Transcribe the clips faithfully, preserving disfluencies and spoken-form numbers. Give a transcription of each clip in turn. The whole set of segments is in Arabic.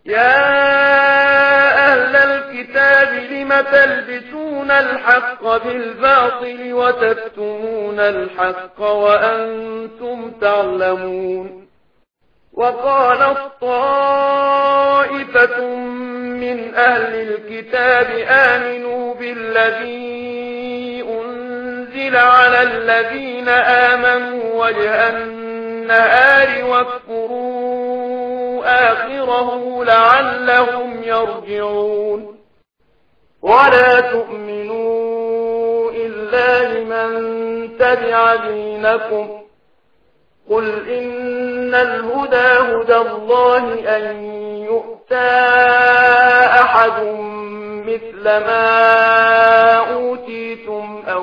يا أهل الكتاب لم تلبسون الحق بالباطل وتكتمون الحق وأنتم تعلمون وقالت طائفة من أهل الكتاب آمنوا بالذي أنزل على الذين آمنوا وجه النهار واكفروا آخره لعلهم يرجعون ولا تؤمنوا إلا لمن تبع دينكم قل إن الهدى هدى الله أن يؤتى أحد مثل ما أوتيتم أو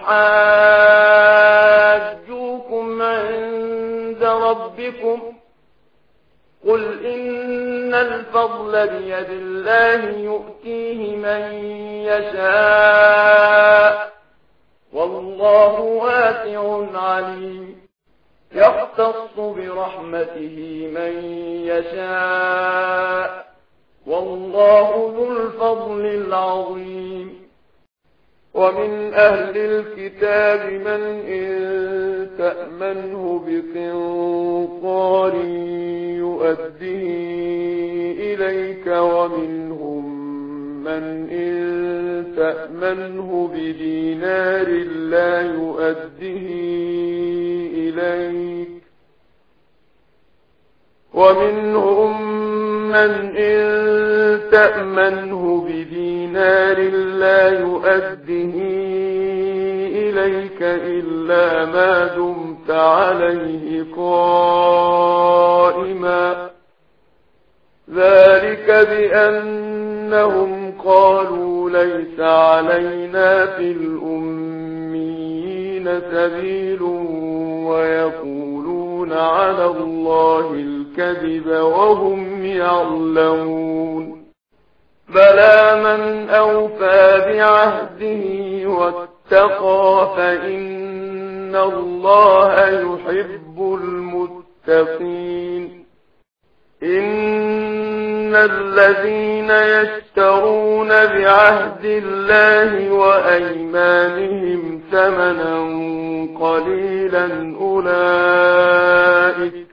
يحاجوكم عند ربكم قل إن الفضل بيد الله يؤتيه من يشاء والله واسع عليم يختص برحمته من يشاء والله ذو الفضل العظيم ومن أهل الكتاب من إن تأمنه بقنطار يؤديه إليك ومنهم من إن تأمنه بدينار لا يؤديه إليك ومنهم من إن تأمنه بدينار لا يؤديه إليك إلا ما دمت عليه قائما ذلك بأنهم قالوا ليس علينا في الأميين سبيل ويقولون على الله الكذب وهم يعلمون بلى من أوفى بعهده واتقى فإن الله يحب المتقين إن الذين يشترون بعهد الله وأيمانهم ثمنا قليلا أولئك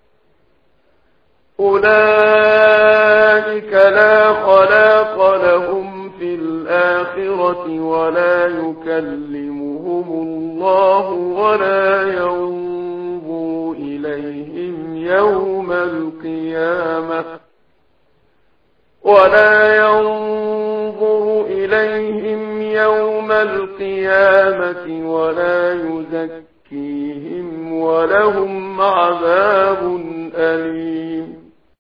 أولئك لا خلاق لهم في الآخرة ولا يكلمهم الله ولا ينظر إليهم يوم القيامة ولا ينظر إليهم يوم القيامة ولا يزكيهم ولهم عذاب أليم